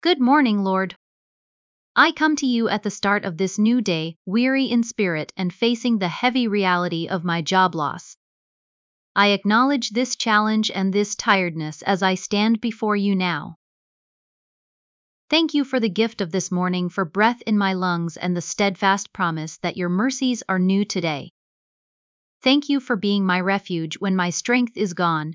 Good morning, Lord. I come to you at the start of this new day, weary in spirit and facing the heavy reality of my job loss. I acknowledge this challenge and this tiredness as I stand before you now. Thank you for the gift of this morning, for breath in my lungs and the steadfast promise that your mercies are new today. Thank you for being my refuge when my strength is gone.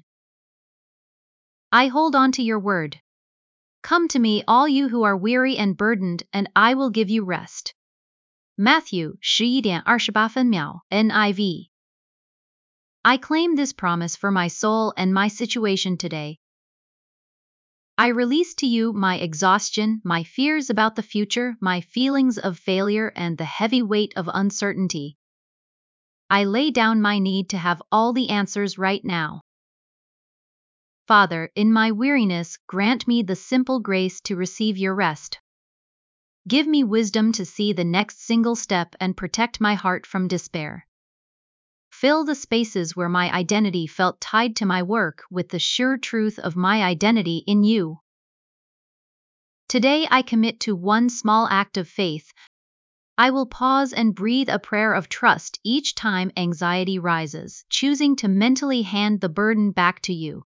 I hold on to your word. Come to me, all you who are weary and burdened, and I will give you rest. Matthew 11:28 NIV. I claim this promise for my soul and my situation today. I release to you my exhaustion, my fears about the future, my feelings of failure, and the heavy weight of uncertainty. I lay down my need to have all the answers right now. Father, in my weariness, grant me the simple grace to receive your rest. Give me wisdom to see the next single step and protect my heart from despair. Fill the spaces where my identity felt tied to my work with the sure truth of my identity in you. Today I commit to one small act of faith. I will pause and breathe a prayer of trust each time anxiety rises, choosing to mentally hand the burden back to you.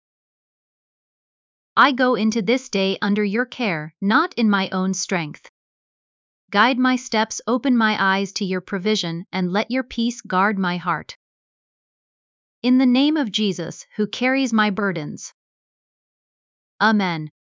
I go into this day under your care, not in my own strength. Guide my steps, open my eyes to your provision, and let your peace guard my heart. In the name of Jesus, who carries my burdens. Amen.